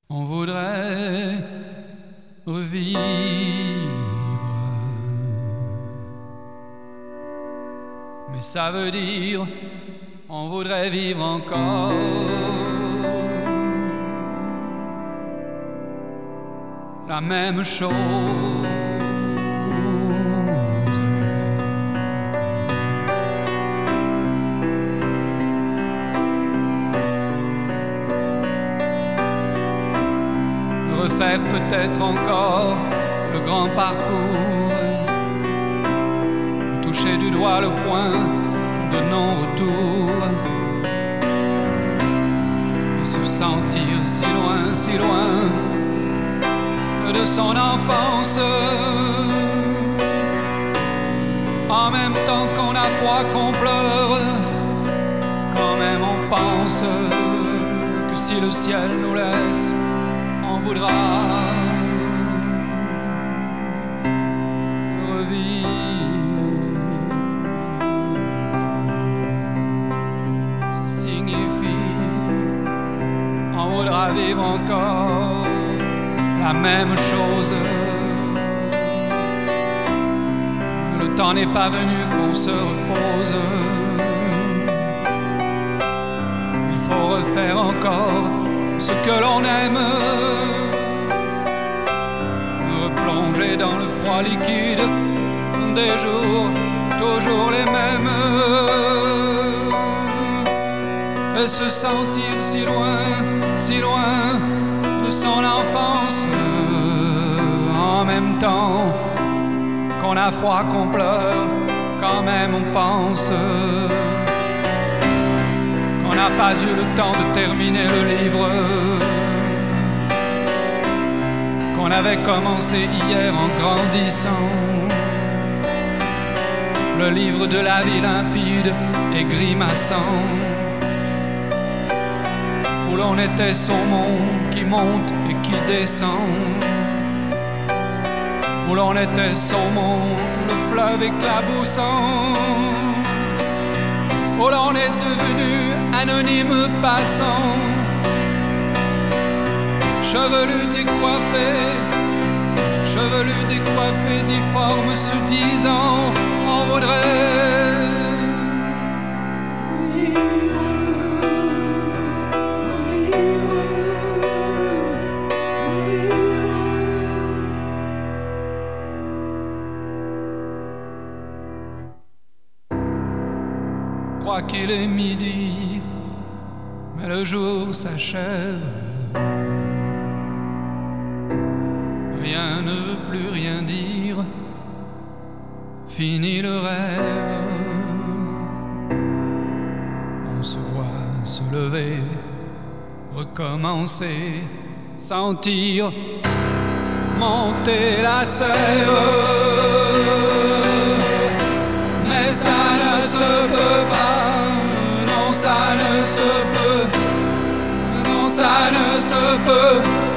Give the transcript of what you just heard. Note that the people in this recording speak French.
On voudrait revivre, mais ça veut dire on voudrait vivre encore. La même chose. Refaire peut-être encore le grand parcours, toucher du doigt le point de non-retour et se sentir si loin de son enfance. En même temps qu'on a froid, qu'on pleure, quand même on pense que si le ciel nous laisse, on voudra revivre. Ça signifie on voudra vivre encore la même chose. Le temps n'est pas venu qu'on se repose. Il faut refaire encore ce que l'on aime, replonger dans le froid liquide des jours toujours les mêmes, et se sentir si loin de son enfance. En même temps qu'on a froid, qu'on pleure, quand même on pense qu'on n'a pas eu le temps de terminer le livre qu'on avait commencé hier en grandissant. Le livre de la vie limpide et grimaçant, où l'on était saumon qui monte et qui descend, où l'on était saumon, le fleuve éclaboussant, où l'on est devenu anonyme passant, chevelu décoiffé, difforme, se disant on voudrait crois qu'il est midi, mais le jour s'achève. Rien ne veut plus rien dire, fini le rêve. On se voit se lever, recommencer, sentir monter la sève. Mais ça ne se peut pas, non ça ne se peut, non ça ne se peut.